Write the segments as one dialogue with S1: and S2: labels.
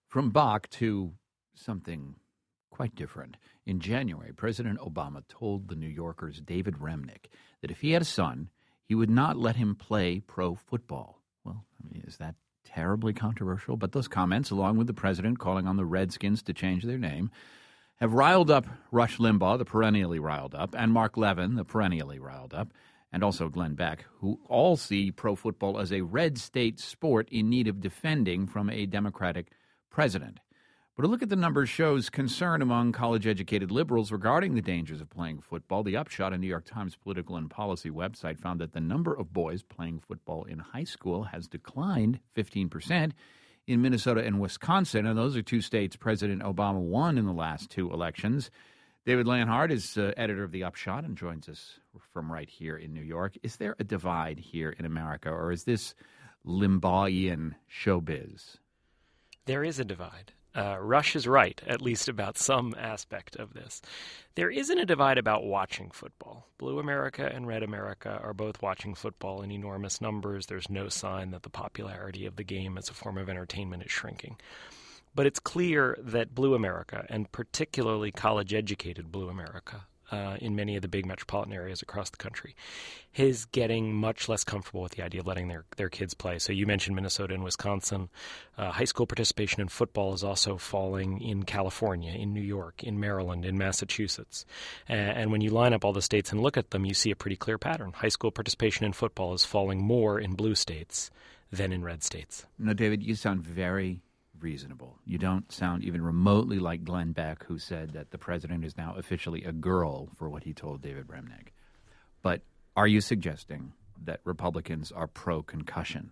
S1: From Bach to something quite different. In January, President Obama told the New Yorker's David Remnick that if he had a son, he would not let him play pro football. Well, I mean, is that terribly controversial? But those comments, along with the president calling on the Redskins to change their name, have riled up Rush Limbaugh, the perennially riled up, and Mark Levin, the perennially riled up, and also Glenn Beck, who all see pro football as a red state sport in need of defending from a Democratic president. But a look at the numbers shows concern among college-educated liberals regarding the dangers of playing football. The Upshot, a New York Times political and policy website, found that the number of boys playing football in high school has declined 15% in Minnesota and Wisconsin, and those are two states President Obama won in the last two elections. David Leonhardt is editor of The Upshot and joins us from right here in New York. Is there a divide here in America, or is this Limbaughian showbiz?
S2: There is a divide. Rush is right, at least about some aspect of this. There isn't a divide about watching football. Blue America and Red America are both watching football in enormous numbers. There's no sign that the popularity of the game as a form of entertainment is shrinking. But it's clear that Blue America, and particularly college-educated Blue America, in many of the big metropolitan areas across the country, is getting much less comfortable with the idea of letting their kids play. So you mentioned Minnesota and Wisconsin. High school participation in football is also falling in California, in New York, in Maryland, in Massachusetts. And when you line up all the states and look at them, you see a pretty clear pattern. High school participation in football is falling more in blue states than in red states.
S1: No, David, you sound very reasonable. You don't sound even remotely like Glenn Beck, who said that the president is now officially a girl for what he told David Remnick. But are you suggesting that Republicans are pro-concussion?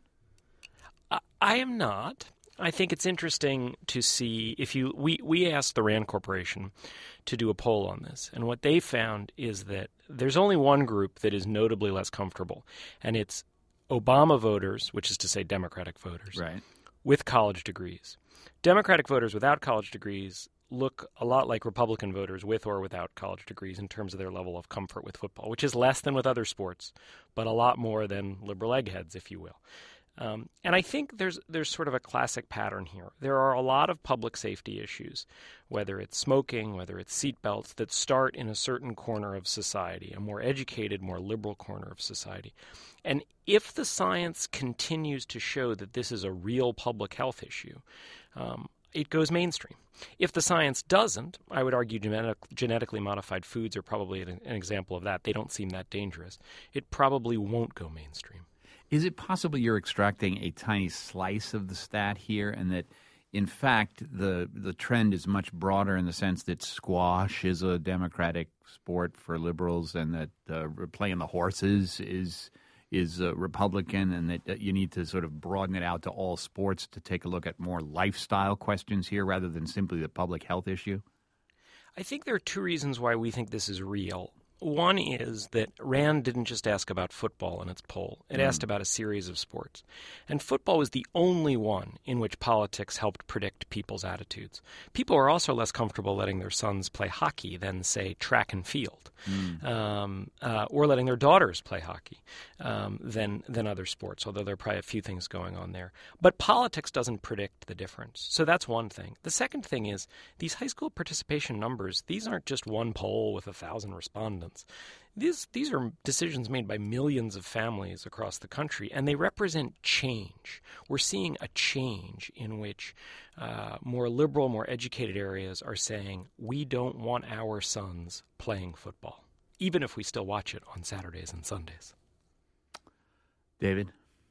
S2: I am not. I think it's interesting to see if we asked the RAND Corporation to do a poll on this, and what they found is that there's only one group that is notably less comfortable, and it's Obama voters, which is to say Democratic voters,
S1: right,
S2: with college degrees. Democratic voters without college degrees look a lot like Republican voters with or without college degrees in terms of their level of comfort with football, which is less than with other sports, but a lot more than liberal eggheads, if you will. And I think there's sort of a classic pattern here. There are a lot of public safety issues, whether it's smoking, whether it's seatbelts, that start in a certain corner of society, a more educated, more liberal corner of society. And if the science continues to show that this is a real public health issue, it goes mainstream. If the science doesn't, I would argue genetically modified foods are probably an example of that. They don't seem that dangerous. It probably won't go mainstream.
S1: Is it possible you're extracting a tiny slice of the stat here, and that, in fact, the trend is much broader in the sense that squash is a Democratic sport for liberals, and that playing the horses is Republican, and that you need to sort of broaden it out to all sports to take a look at more lifestyle questions here rather than simply the public health issue?
S2: I think there are two reasons why we think this is real. One is that RAND didn't just ask about football in its poll. It asked about a series of sports. And football was the only one in which politics helped predict people's attitudes. People are also less comfortable letting their sons play hockey than, say, track and field, or letting their daughters play hockey than other sports, although there are probably a few things going on there. But politics doesn't predict the difference. So that's one thing. The second thing is these high school participation numbers, these aren't just one poll with 1,000 respondents. These are decisions made by millions of families across the country, and they represent change. We're seeing a change in which more liberal, more educated areas are saying, we don't want our sons playing football, even if we still watch it on Saturdays and Sundays.
S1: David,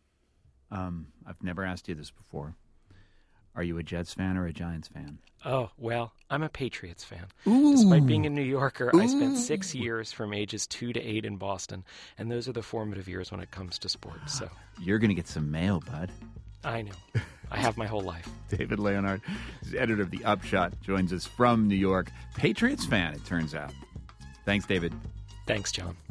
S1: I've never asked you this before. Are you a Jets fan or a Giants fan?
S2: Oh, well, I'm a Patriots fan.
S1: Ooh.
S2: Despite being a New Yorker, I spent 6 years from ages 2 to 8 in Boston, and those are the formative years when it comes to sports. So
S1: you're going to get some mail, bud.
S2: I know. I have my whole life.
S1: David Leonhardt is editor of The Upshot, joins us from New York. Patriots fan, it turns out. Thanks, David.
S2: Thanks, John.